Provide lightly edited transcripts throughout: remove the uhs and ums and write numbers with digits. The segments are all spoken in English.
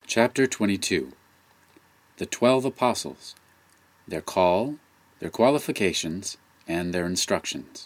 Chapter 22. The 12 Apostles, their call, their qualifications, and their instructions.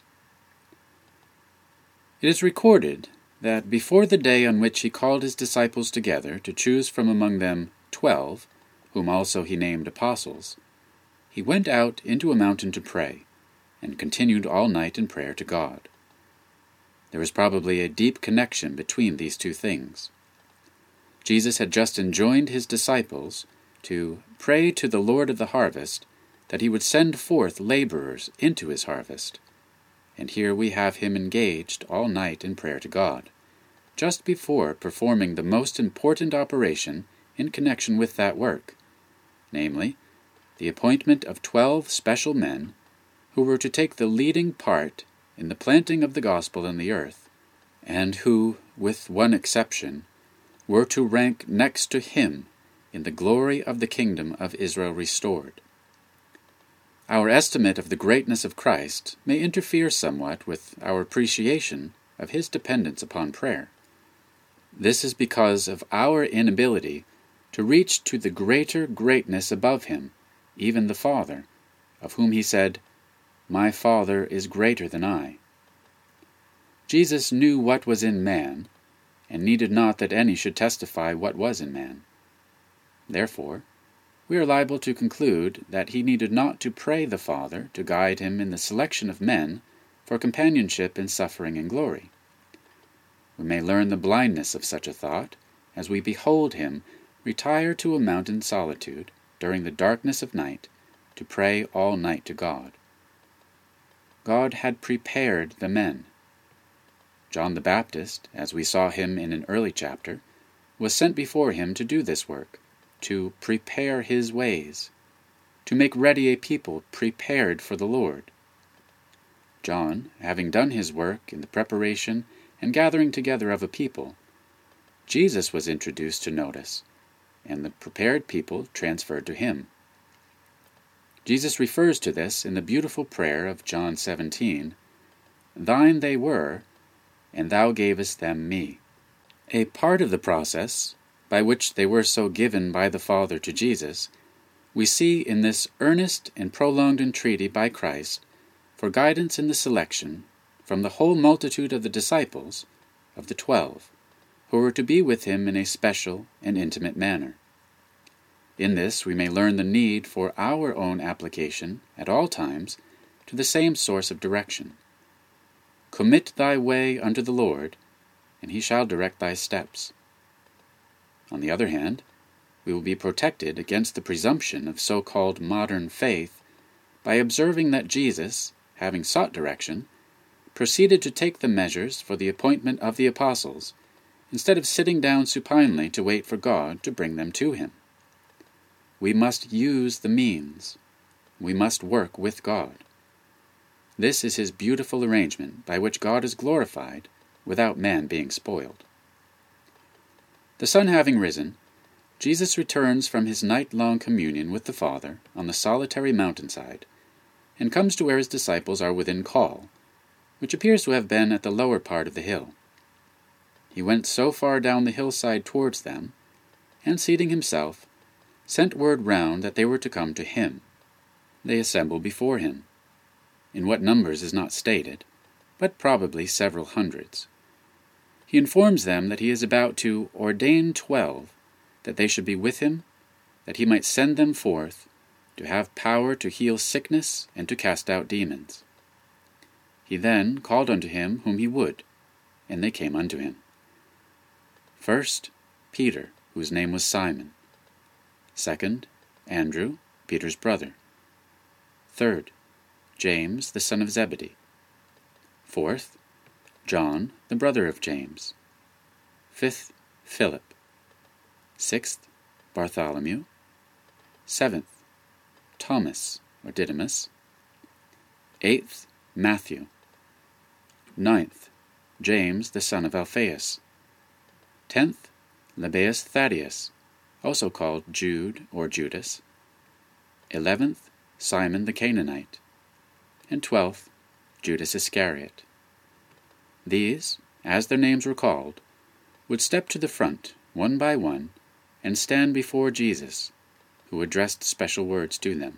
It is recorded that before the day on which he called his disciples together to choose from among them 12, whom also he named apostles, he went out into a mountain to pray, and continued all night in prayer to God. There was probably a deep connection between these two things. Jesus had just enjoined his disciples to pray to the Lord of the harvest that he would send forth laborers into his harvest. And here we have him engaged all night in prayer to God, just before performing the most important operation in connection with that work, namely, the appointment of 12 special men who were to take the leading part in the planting of the gospel in the earth, and who, with one exception, were to rank next to him in the glory of the kingdom of Israel restored. Our estimate of the greatness of Christ may interfere somewhat with our appreciation of his dependence upon prayer. This is because of our inability to reach to the greater greatness above him, even the Father, of whom he said, "My Father is greater than I." Jesus knew what was in man, and needed not that any should testify what was in man. Therefore, we are liable to conclude that he needed not to pray the Father to guide him in the selection of men for companionship in suffering and glory. We may learn the blindness of such a thought as we behold him retire to a mountain solitude during the darkness of night to pray all night to God. God had prepared the men. John the Baptist, as we saw him in an early chapter, was sent before him to do this work, to prepare his ways, to make ready a people prepared for the Lord. John, having done his work in the preparation and gathering together of a people, Jesus was introduced to notice, and the prepared people transferred to him. Jesus refers to this in the beautiful prayer of John 17, "Thine they were, and thou gavest them me." A part of the process, by which they were so given by the Father to Jesus, we see in this earnest and prolonged entreaty by Christ for guidance in the selection, from the whole multitude of the disciples, of the 12, who were to be with him in a special and intimate manner. In this we may learn the need for our own application, at all times, to the same source of direction. "Commit thy way unto the Lord, and he shall direct thy steps." On the other hand, we will be protected against the presumption of so-called modern faith by observing that Jesus, having sought direction, proceeded to take the measures for the appointment of the apostles, instead of sitting down supinely to wait for God to bring them to him. We must use the means. We must work with God. This is his beautiful arrangement by which God is glorified without man being spoiled. The sun having risen, Jesus returns from his night-long communion with the Father on the solitary mountainside, and comes to where his disciples are within call, which appears to have been at the lower part of the hill. He went so far down the hillside towards them, and seating himself, sent word round that they were to come to him. They assembled before him. In what numbers is not stated, but probably several hundreds. He informs them that he is about to ordain 12, that they should be with him, that he might send them forth, to have power to heal sickness and to cast out demons. He then called unto him whom he would, and they came unto him. First, Peter, whose name was Simon. Second, Andrew, Peter's brother. Third, James, the son of Zebedee. Fourth, John, the brother of James. Fifth, Philip. Sixth, Bartholomew. Seventh, Thomas, or Didymus. Eighth, Matthew. Ninth, James, the son of Alphaeus. 10th, Lebbaeus Thaddeus, also called Jude or Judas. 11th, Simon the Canaanite. And 12th, Judas Iscariot. These, as their names were called, would step to the front, one by one, and stand before Jesus, who addressed special words to them.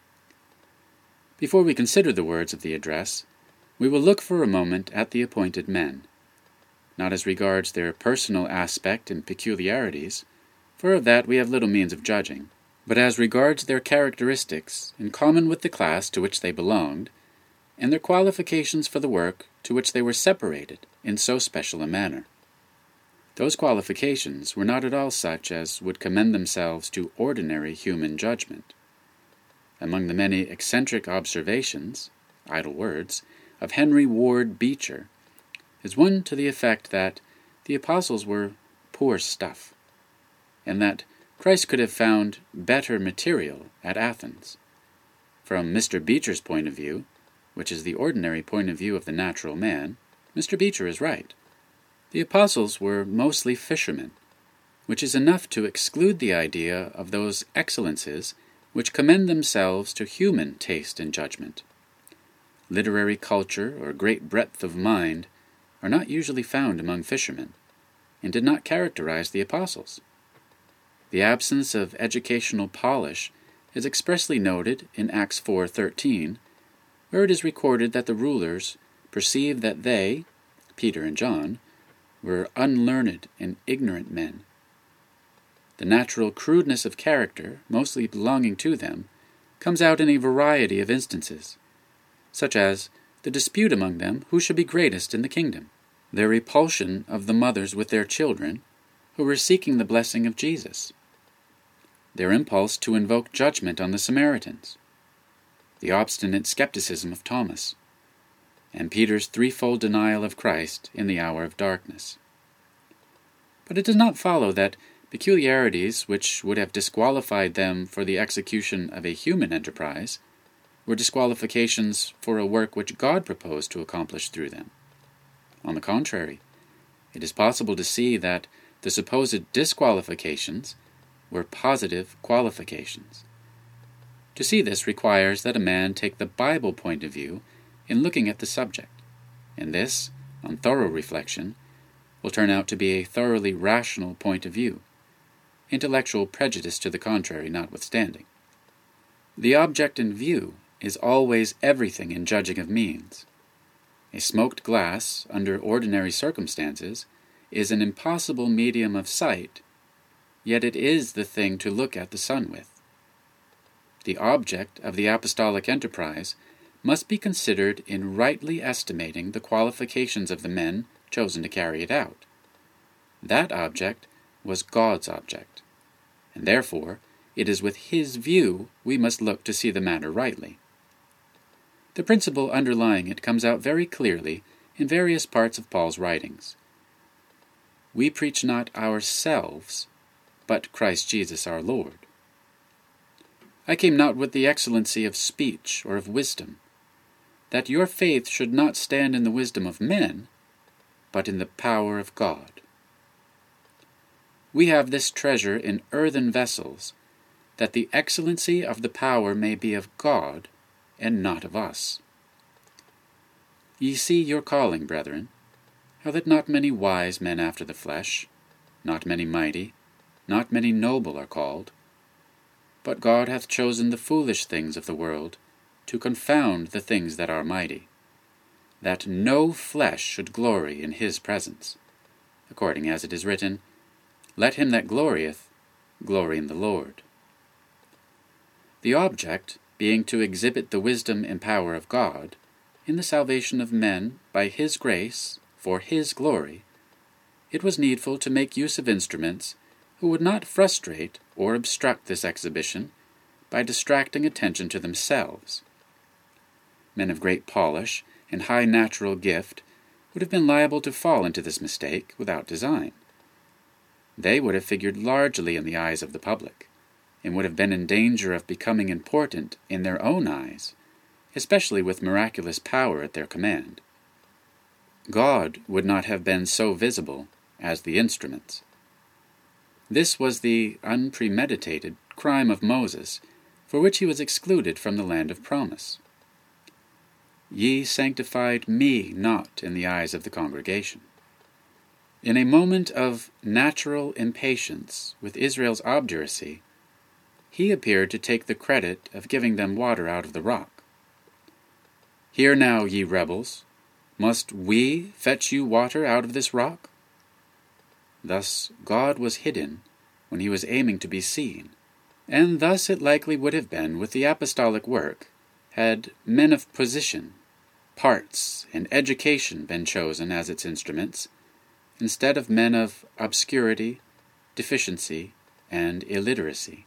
Before we consider the words of the address, we will look for a moment at the appointed men, not as regards their personal aspect and peculiarities, for of that we have little means of judging, but as regards their characteristics in common with the class to which they belonged, and their qualifications for the work to which they were separated in so special a manner. Those qualifications were not at all such as would commend themselves to ordinary human judgment. Among the many eccentric observations, idle words, of Henry Ward Beecher is one to the effect that the apostles were poor stuff, and that Christ could have found better material at Athens. From Mr. Beecher's point of view, which is the ordinary point of view of the natural man, Mr. Beecher is right. The apostles were mostly fishermen, which is enough to exclude the idea of those excellences which commend themselves to human taste and judgment. Literary culture or great breadth of mind are not usually found among fishermen, and did not characterize the apostles. The absence of educational polish is expressly noted in Acts 4:13, where it is recorded that the rulers perceived that they, Peter and John, were unlearned and ignorant men. The natural crudeness of character, mostly belonging to them, comes out in a variety of instances, such as the dispute among them who should be greatest in the kingdom, their repulsion of the mothers with their children, who were seeking the blessing of Jesus, their impulse to invoke judgment on the Samaritans, the obstinate skepticism of Thomas, and Peter's threefold denial of Christ in the hour of darkness. But it does not follow that peculiarities which would have disqualified them for the execution of a human enterprise were disqualifications for a work which God proposed to accomplish through them. On the contrary, it is possible to see that the supposed disqualifications were positive qualifications. To see this requires that a man take the Bible point of view in looking at the subject, and this, on thorough reflection, will turn out to be a thoroughly rational point of view, intellectual prejudice to the contrary notwithstanding. The object in view is always everything in judging of means. A smoked glass, under ordinary circumstances, is an impossible medium of sight, yet it is the thing to look at the sun with. The object of the apostolic enterprise must be considered in rightly estimating the qualifications of the men chosen to carry it out. That object was God's object, and therefore it is with His view we must look to see the matter rightly. The principle underlying it comes out very clearly in various parts of Paul's writings. We preach not ourselves, but Christ Jesus our Lord. I came not with the excellency of speech or of wisdom, that your faith should not stand in the wisdom of men, but in the power of God. We have this treasure in earthen vessels, that the excellency of the power may be of God, and not of us. Ye see your calling, brethren, how that not many wise men after the flesh, not many mighty, not many noble are called, but God hath chosen the foolish things of the world to confound the things that are mighty, that no flesh should glory in His presence, according as it is written, Let him that glorieth glory in the Lord. The object being to exhibit the wisdom and power of God in the salvation of men by His grace for His glory, it was needful to make use of instruments who would not frustrate or obstruct this exhibition by distracting attention to themselves. Men of great polish and high natural gift would have been liable to fall into this mistake without design. They would have figured largely in the eyes of the public, and would have been in danger of becoming important in their own eyes, especially with miraculous power at their command. God would not have been so visible as the instruments. This was the unpremeditated crime of Moses, for which he was excluded from the land of promise. Ye sanctified me not in the eyes of the congregation. In a moment of natural impatience with Israel's obduracy, he appeared to take the credit of giving them water out of the rock. "Hear now, ye rebels, must we fetch you water out of this rock?" Thus God was hidden when he was aiming to be seen, and thus it likely would have been with the apostolic work had men of position, parts, and education been chosen as its instruments, instead of men of obscurity, deficiency, and illiteracy.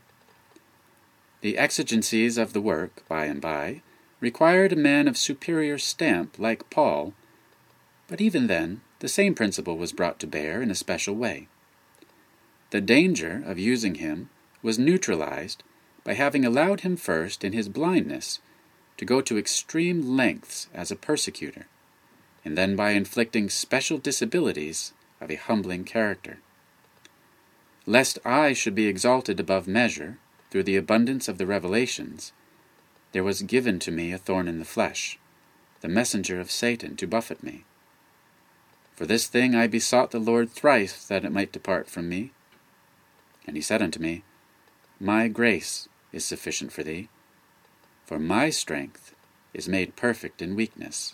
The exigencies of the work, by and by, required a man of superior stamp like Paul, but even then the same principle was brought to bear in a special way. The danger of using him was neutralized by having allowed him first, in his blindness, to go to extreme lengths as a persecutor, and then by inflicting special disabilities of a humbling character. Lest I should be exalted above measure through the abundance of the revelations, there was given to me a thorn in the flesh, the messenger of Satan, to buffet me. For this thing I besought the Lord thrice that it might depart from me. And he said unto me, My grace is sufficient for thee, for my strength is made perfect in weakness.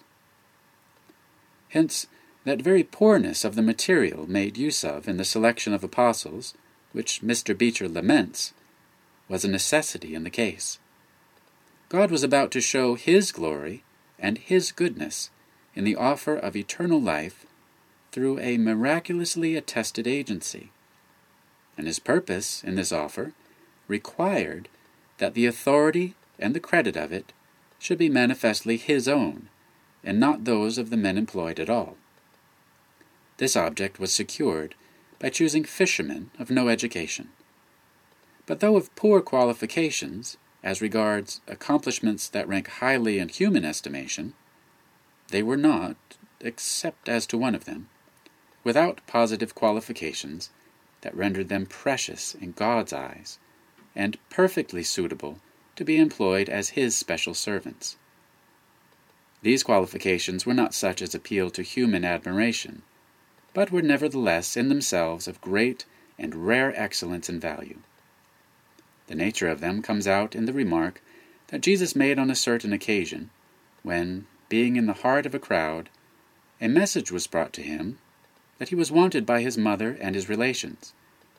Hence, that very poorness of the material made use of in the selection of apostles, which Mr. Beecher laments, was a necessity in the case. God was about to show his glory and his goodness in the offer of eternal life through a miraculously attested agency, and his purpose in this offer required that the authority and the credit of it should be manifestly his own, and not those of the men employed at all. This object was secured by choosing fishermen of no education. But though of poor qualifications, as regards accomplishments that rank highly in human estimation, they were not, except as to one of them, without positive qualifications that rendered them precious in God's eyes, and perfectly suitable to be employed as his special servants. These qualifications were not such as appeal to human admiration, but were nevertheless in themselves of great and rare excellence and value. The nature of them comes out in the remark that Jesus made on a certain occasion, when, being in the heart of a crowd, a message was brought to him that he was wanted by his mother and his relations.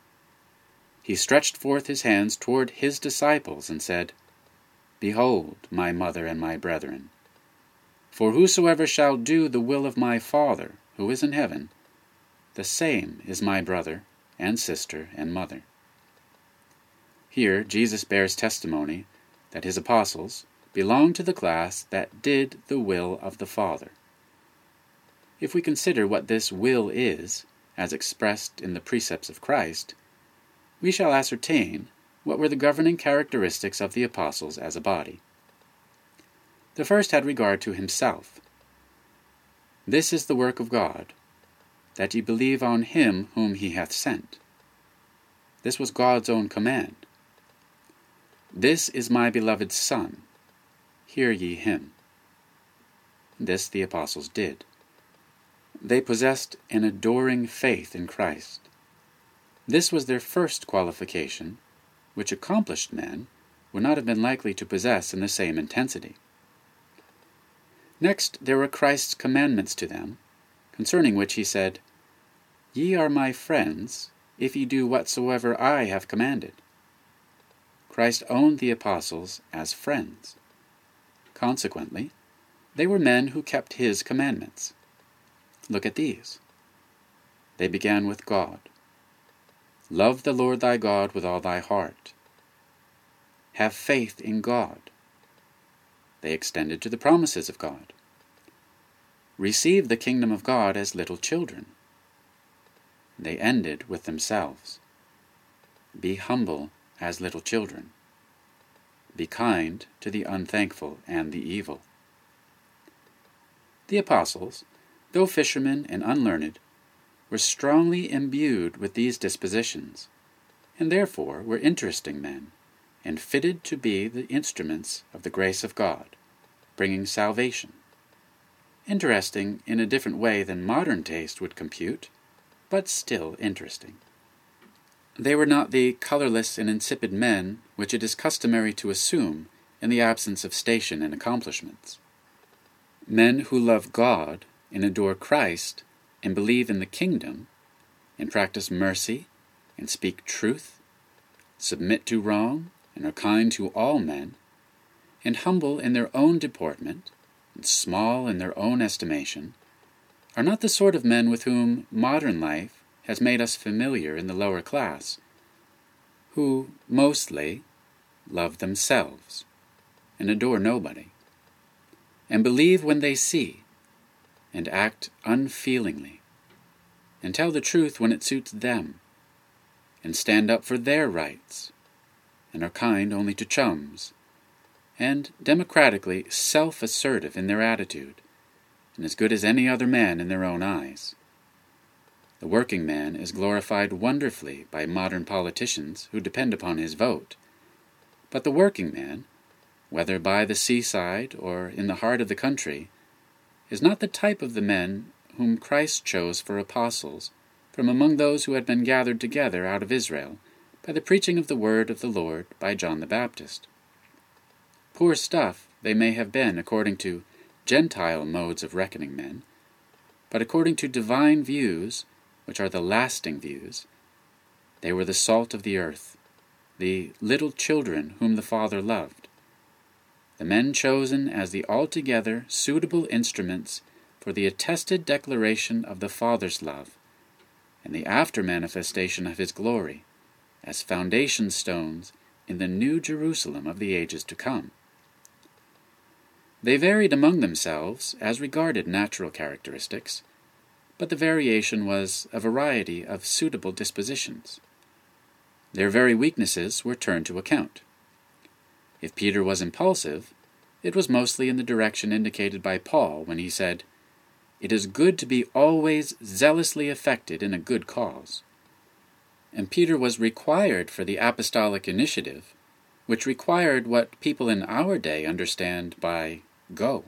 He stretched forth his hands toward his disciples and said, Behold my mother and my brethren. For whosoever shall do the will of my Father, who is in heaven, the same is my brother and sister and mother. Here Jesus bears testimony that his apostles belonged to the class that did the will of the Father. If we consider what this will is, as expressed in the precepts of Christ, we shall ascertain what were the governing characteristics of the apostles as a body. The first had regard to himself. This is the work of God, that ye believe on him whom he hath sent. This was God's own command. This is my beloved Son, hear ye him. This the apostles did. They possessed an adoring faith in Christ. This was their first qualification, which accomplished men would not have been likely to possess in the same intensity. Next there were Christ's commandments to them, concerning which he said, Ye are my friends, if ye do whatsoever I have commanded. Christ owned the apostles as friends. Consequently, they were men who kept his commandments. Look at these. They began with God. Love the Lord thy God with all thy heart. Have faith in God. They extended to the promises of God. Receive the kingdom of God as little children. They ended with themselves. Be humble as little children. Be kind to the unthankful and the evil. The apostles, though fishermen and unlearned, were strongly imbued with these dispositions, and therefore were interesting men, and fitted to be the instruments of the grace of God, bringing salvation. Interesting in a different way than modern taste would compute, but still interesting. They were not the colorless and insipid men which it is customary to assume in the absence of station and accomplishments. Men who love God and adore Christ and believe in the kingdom, and practice mercy and speak truth, submit to wrong and are kind to all men, and humble in their own deportment, and small in their own estimation, are not the sort of men with whom modern life has made us familiar in the lower class, who, mostly, love themselves, and adore nobody, and believe when they see, and act unfeelingly, and tell the truth when it suits them, and stand up for their rights, and are kind only to chums, and democratically self-assertive in their attitude, and as good as any other man in their own eyes. The working man is glorified wonderfully by modern politicians who depend upon his vote, but the working man, whether by the seaside or in the heart of the country, is not the type of the men whom Christ chose for apostles from among those who had been gathered together out of Israel by the preaching of the word of the Lord by John the Baptist. Poor stuff they may have been according to Gentile modes of reckoning men, but according to divine views, which are the lasting views, they were the salt of the earth, the little children whom the Father loved, the men chosen as the altogether suitable instruments for the attested declaration of the Father's love, and the after-manifestation of his glory, as foundation stones in the new Jerusalem of the ages to come. They varied among themselves as regarded natural characteristics, but the variation was a variety of suitable dispositions. Their very weaknesses were turned to account. If Peter was impulsive, it was mostly in the direction indicated by Paul when he said, "It is good to be always zealously affected in a good cause." And Peter was required for the apostolic initiative, which required what people in our day understand by go.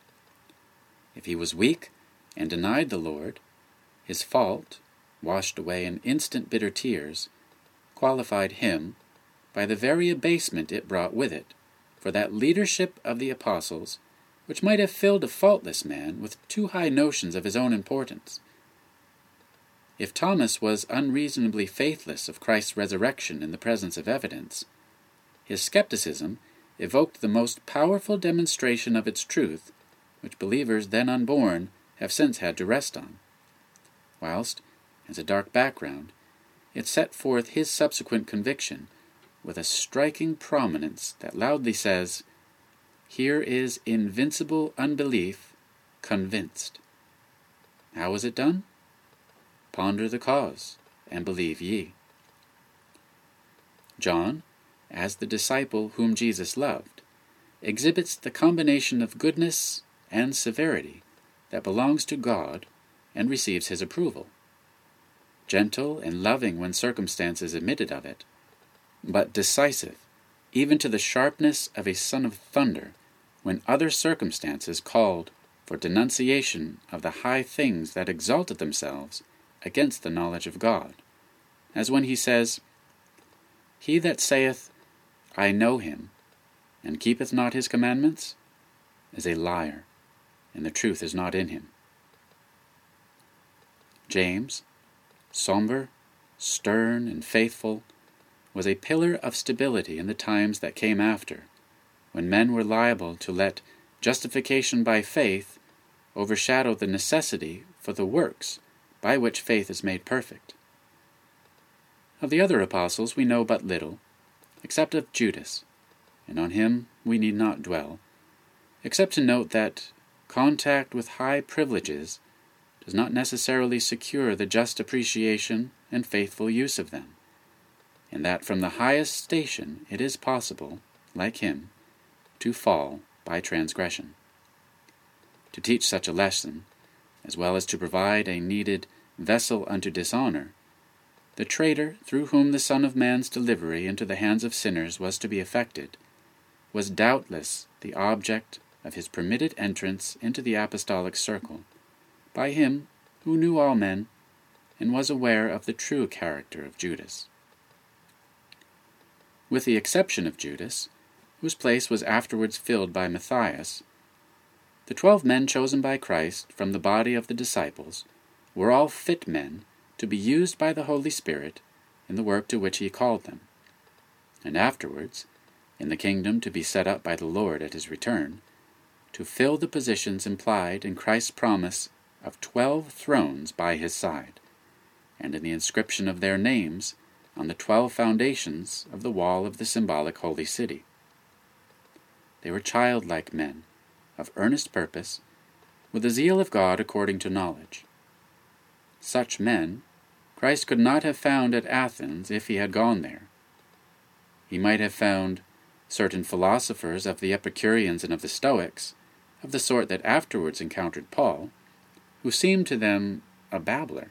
If he was weak and denied the Lord, his fault, washed away in instant bitter tears, qualified him, by the very abasement it brought with it, for that leadership of the apostles which might have filled a faultless man with too high notions of his own importance. If Thomas was unreasonably faithless of Christ's resurrection in the presence of evidence, his skepticism evoked the most powerful demonstration of its truth, which believers then unborn have since had to rest on, whilst, as a dark background, it set forth his subsequent conviction with a striking prominence that loudly says, "Here is invincible unbelief convinced." How was it done? Ponder the cause, and believe ye. John, as the disciple whom Jesus loved, exhibits the combination of goodness and severity that belongs to God and receives his approval. Gentle and loving when circumstances admitted of it, but decisive, even to the sharpness of a son of thunder, when other circumstances called for denunciation of the high things that exalted themselves against the knowledge of God, as when he says, "He that saith, I know him, and keepeth not his commandments, is a liar, and the truth is not in him." James, somber, stern, and faithful, was a pillar of stability in the times that came after, when men were liable to let justification by faith overshadow the necessity for the works by which faith is made perfect. Of the other apostles we know but little, except of Judas, and on him we need not dwell, except to note that contact with high privileges does not necessarily secure the just appreciation and faithful use of them, and that from the highest station it is possible, like him, to fall by transgression. To teach such a lesson, as well as to provide a needed vessel unto dishonor, the traitor through whom the Son of Man's delivery into the hands of sinners was to be effected, was doubtless the object of his permitted entrance into the apostolic circle, by him who knew all men, and was aware of the true character of Judas. With the exception of Judas, whose place was afterwards filled by Matthias, the 12 men chosen by Christ from the body of the disciples were all fit men to be used by the Holy Spirit in the work to which he called them, and afterwards, in the kingdom to be set up by the Lord at his return, to fill the positions implied in Christ's promise of 12 thrones by his side, and in the inscription of their names on the 12 foundations of the wall of the symbolic holy city. They were childlike men, of earnest purpose, with the zeal of God according to knowledge. Such men Christ could not have found at Athens if he had gone there. He might have found certain philosophers of the Epicureans and of the Stoics, of the sort that afterwards encountered Paul, who seemed to them a babbler.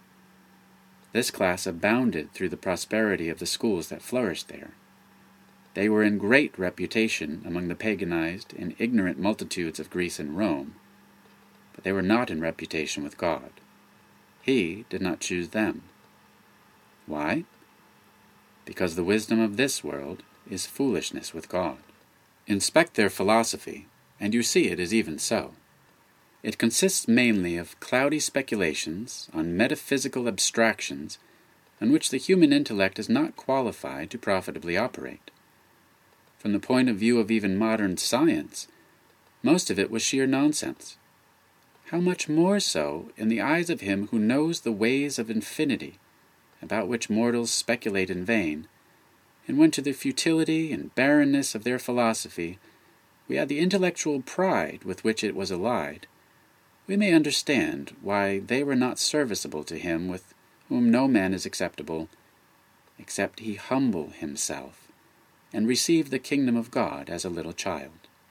This class abounded through the prosperity of the schools that flourished there. They were in great reputation among the paganized and ignorant multitudes of Greece and Rome, but they were not in reputation with God. He did not choose them. Why? Because the wisdom of this world is foolishness with God. Inspect their philosophy, and you see it is even so. It consists mainly of cloudy speculations on metaphysical abstractions on which the human intellect is not qualified to profitably operate. From the point of view of even modern science, most of it was sheer nonsense. How much more so in the eyes of him who knows the ways of infinity, about which mortals speculate in vain, and when to the futility and barrenness of their philosophy we add the intellectual pride with which it was allied, we may understand why they were not serviceable to him with whom no man is acceptable, except he humble himself, and receive the kingdom of God as a little child.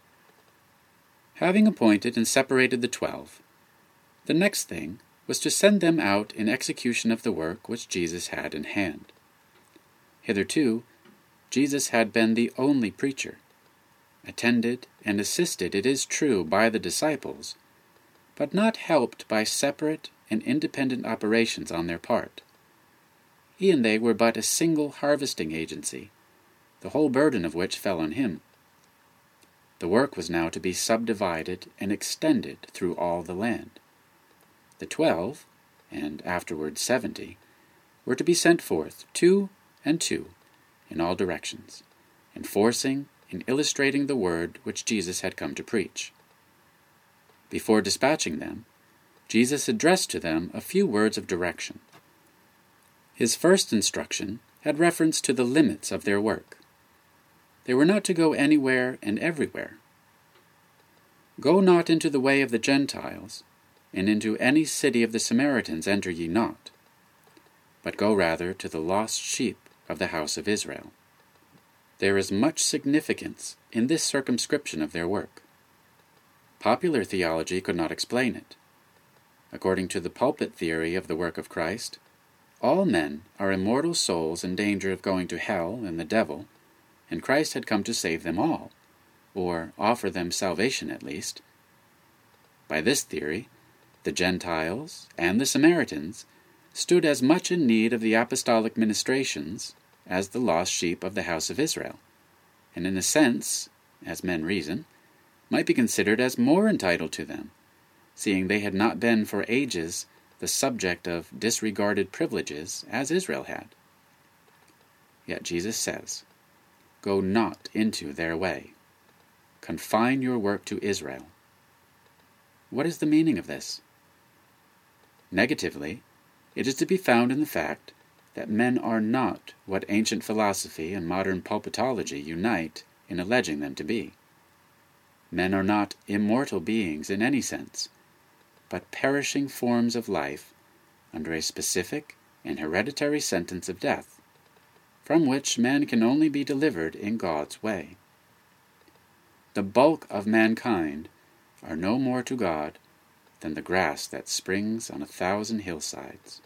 Having appointed and separated the 12, the next thing was to send them out in execution of the work which Jesus had in hand. Hitherto, Jesus had been the only preacher, attended and assisted, it is true, by the disciples, but not helped by separate and independent operations on their part. He and they were but a single harvesting agency, the whole burden of which fell on him. The work was now to be subdivided and extended through all the land. The 12, and afterwards 70, were to be sent forth 2 and 2 in all directions, enforcing and illustrating the word which Jesus had come to preach. Before dispatching them, Jesus addressed to them a few words of direction. His first instruction had reference to the limits of their work. They were not to go anywhere and everywhere. "Go not into the way of the Gentiles, and into any city of the Samaritans enter ye not, but go rather to the lost sheep of the house of Israel." There is much significance in this circumscription of their work. Popular theology could not explain it. According to the pulpit theory of the work of Christ, all men are immortal souls in danger of going to hell and the devil, and Christ had come to save them all, or offer them salvation at least. By this theory, the Gentiles and the Samaritans stood as much in need of the apostolic ministrations as the lost sheep of the house of Israel, and in a sense, as men reason, might be considered as more entitled to them, seeing they had not been for ages the subject of disregarded privileges as Israel had. Yet Jesus says, "Go not into their way. Confine your work to Israel." What is the meaning of this? Negatively, it is to be found in the fact that men are not what ancient philosophy and modern pulpitology unite in alleging them to be. Men are not immortal beings in any sense, but perishing forms of life under a specific and hereditary sentence of death, from which man can only be delivered in God's way. The bulk of mankind are no more to God than the grass that springs on 1,000 hillsides.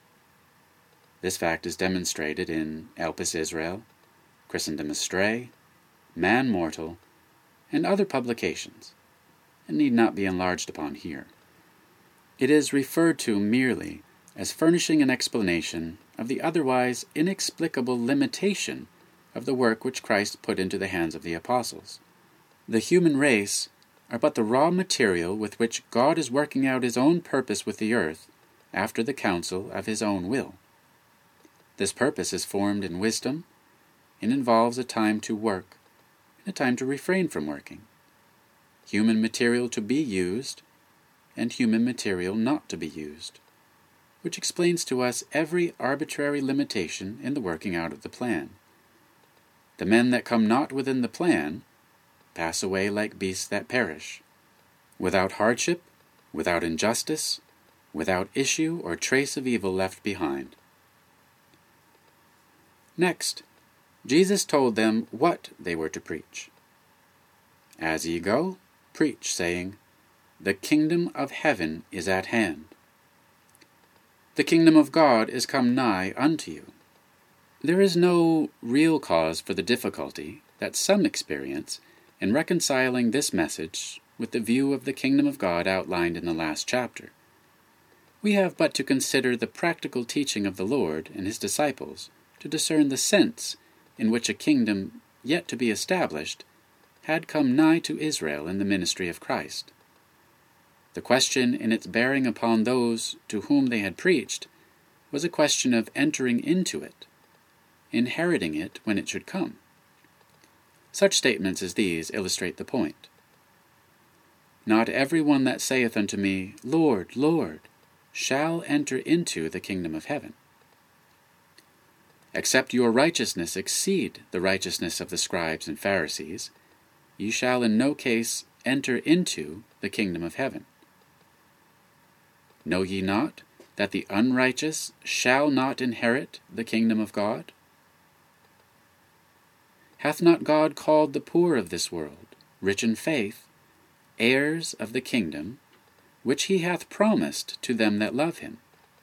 This fact is demonstrated in Elpis Israel, Christendom Astray, Man Mortal, and other publications, and need not be enlarged upon here. It is referred to merely as furnishing an explanation of the otherwise inexplicable limitation of the work which Christ put into the hands of the apostles. The human race are but the raw material with which God is working out his own purpose with the earth after the counsel of his own will. This purpose is formed in wisdom and involves a time to work and a time to refrain from working, human material to be used and human material not to be used, which explains to us every arbitrary limitation in the working out of the plan. The men that come not within the plan pass away like beasts that perish, without hardship, without injustice, without issue or trace of evil left behind. Next, Jesus told them what they were to preach. As ye go, preach, saying, The kingdom of heaven is at hand. The kingdom of God is come nigh unto you. There is no real cause for the difficulty that some experience in reconciling this message with the view of the kingdom of God outlined in the last chapter. We have but to consider the practical teaching of the Lord and his disciples to discern the sense in which a kingdom yet to be established had come nigh to Israel in the ministry of Christ. The question in its bearing upon those to whom they had preached was a question of entering into it, inheriting it when it should come. Such statements as these illustrate the point. Not every one that saith unto me, Lord, Lord, shall enter into the kingdom of heaven. Except your righteousness exceed the righteousness of the scribes and Pharisees, ye shall in no case enter into the kingdom of heaven. Know ye not that the unrighteous shall not inherit the kingdom of God? Hath not God called the poor of this world, rich in faith, heirs of the kingdom, which he hath promised to them that love him?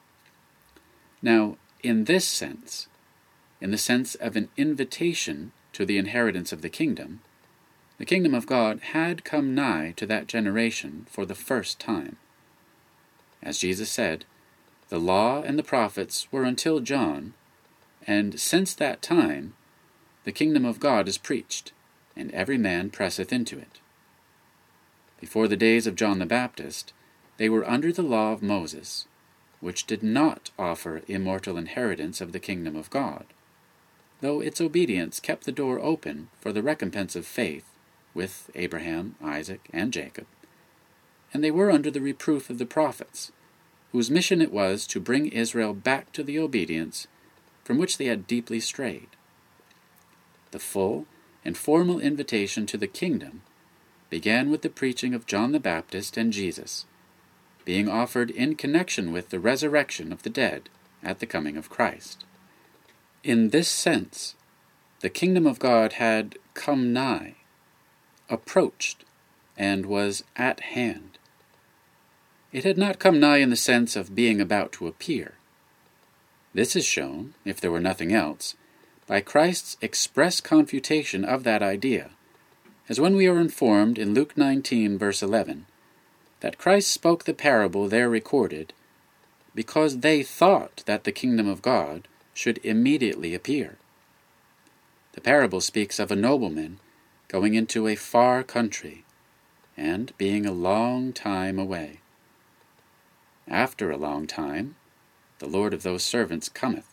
Now, in this sense, in the sense of an invitation to the inheritance of the kingdom of God had come nigh to that generation for the first time. As Jesus said, the law and the prophets were until John, and since that time the kingdom of God is preached, and every man presseth into it. Before the days of John the Baptist, they were under the law of Moses, which did not offer immortal inheritance of the kingdom of God, though its obedience kept the door open for the recompense of faith with Abraham, Isaac, and Jacob. And they were under the reproof of the prophets, whose mission it was to bring Israel back to the obedience from which they had deeply strayed. The full and formal invitation to the kingdom began with the preaching of John the Baptist and Jesus, being offered in connection with the resurrection of the dead at the coming of Christ. In this sense, the kingdom of God had come nigh, approached, and was at hand. It had not come nigh in the sense of being about to appear. This is shown, if there were nothing else, by Christ's express confutation of that idea, as when we are informed in Luke 19, verse 11, that Christ spoke the parable there recorded because they thought that the kingdom of God should immediately appear. The parable speaks of a nobleman going into a far country, and being a long time away. After a long time, the Lord of those servants cometh.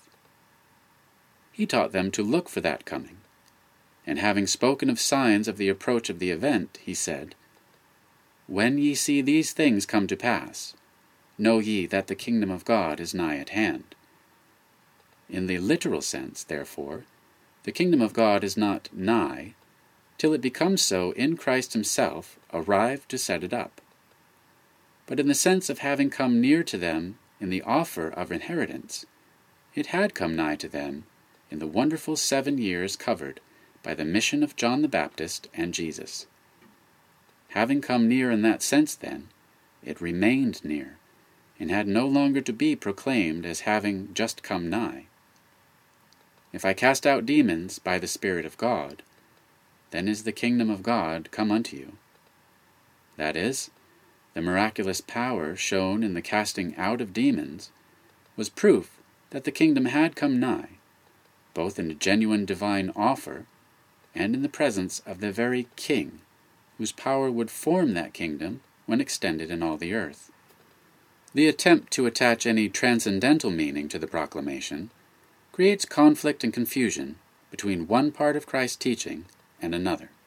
He taught them to look for that coming, and having spoken of signs of the approach of the event, he said, When ye see these things come to pass, know ye that the kingdom of God is nigh at hand. In the literal sense, therefore, the kingdom of God is not nigh, till it becomes so in Christ himself, arrived to set it up. But in the sense of having come near to them in the offer of inheritance, it had come nigh to them in the wonderful 7 years covered by the mission of John the Baptist and Jesus. Having come near in that sense, then, it remained near, and had no longer to be proclaimed as having just come nigh. If I cast out demons by the Spirit of God, then is the kingdom of God come unto you. That is, the miraculous power shown in the casting out of demons was proof that the kingdom had come nigh, both in a genuine divine offer and in the presence of the very King, whose power would form that kingdom when extended in all the earth. The attempt to attach any transcendental meaning to the proclamation creates conflict and confusion between one part of Christ's teaching and another.